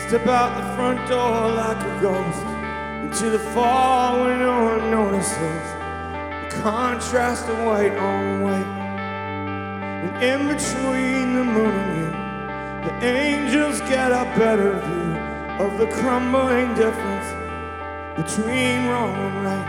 Step out the front door like a ghost into the fall when no one notices the contrast of white on white. And in between the moon and you, the angels get a better view of the crumbling difference between wrong and right.